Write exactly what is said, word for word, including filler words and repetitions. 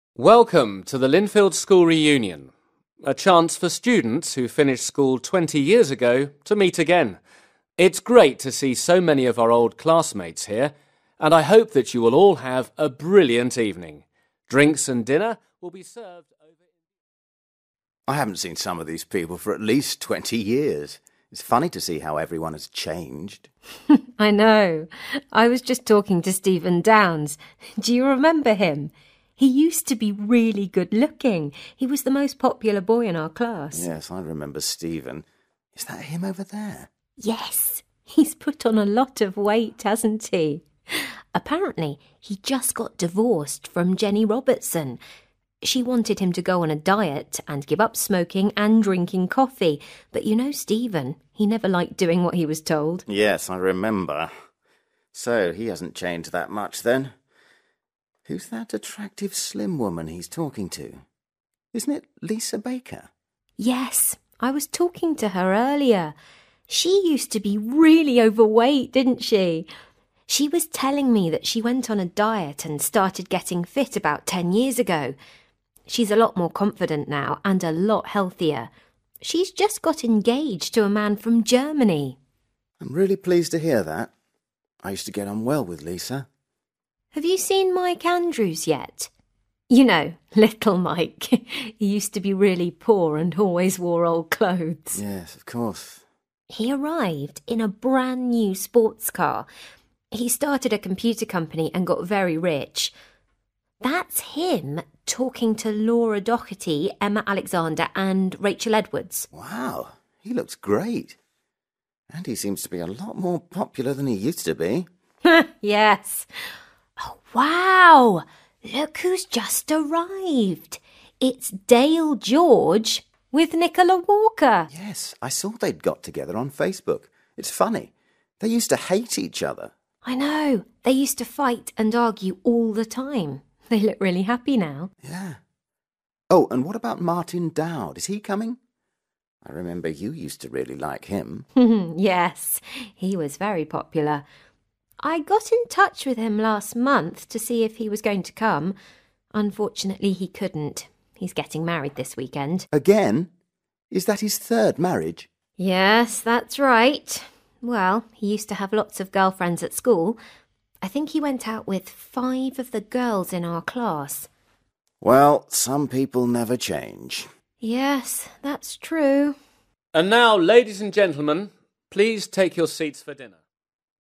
Welcome to the Linfield School Reunion, a chance for students who finished school twenty years ago to meet again. It's great to see so many of our old classmates here, and I hope that you will all have a brilliant evening. Drinks and dinner will be served over... I haven't seen some of these people for at least twenty years. It's funny to see how everyone has changed. I know. I was just talking to Stephen Downs. Do you remember him? He used to be really good looking. He was the most popular boy in our class. Yes, I remember Stephen. Is that him over there? Yes. He's put on a lot of weight, hasn't he? Apparently, he just got divorced from Jenny Robertson. She wanted him to go on a diet and give up smoking and drinking coffee. But you know Stephen, he never liked doing what he was told. Yes, I remember. So he hasn't changed that much then. Who's that attractive slim woman he's talking to? Isn't it Lisa Baker? Yes, I was talking to her earlier. She used to be really overweight, didn't she? She was telling me that she went on a diet and started getting fit about ten years ago. She's a lot more confident now and a lot healthier. She's just got engaged to a man from Germany. I'm really pleased to hear that. I used to get on well with Lisa. Have you seen Mike Andrews yet? You know, little Mike. He used to be really poor and always wore old clothes. Yes, of course. He arrived in a brand new sports car. He started a computer company and got very rich. That's him talking to Laura Doherty, Emma Alexander and Rachel Edwards. Wow, he looks great. And he seems to be a lot more popular than he used to be. Yes. Oh, wow! Look who's just arrived. It's Dale George with Nicola Walker. Yes, I saw they'd got together on Facebook. It's funny. They used to hate each other. I know. They used to fight and argue all the time. They look really happy now. Yeah. Oh, and what about Martin Dowd? Is he coming? I remember you used to really like him. Yes, he was very popular. I got in touch with him last month to see if he was going to come. Unfortunately, he couldn't. He's getting married this weekend. Again? Is that his third marriage? Yes, that's right. Well, he used to have lots of girlfriends at school. I think he went out with five of the girls in our class. Well, some people never change. Yes, that's true. And now, ladies and gentlemen, please take your seats for dinner.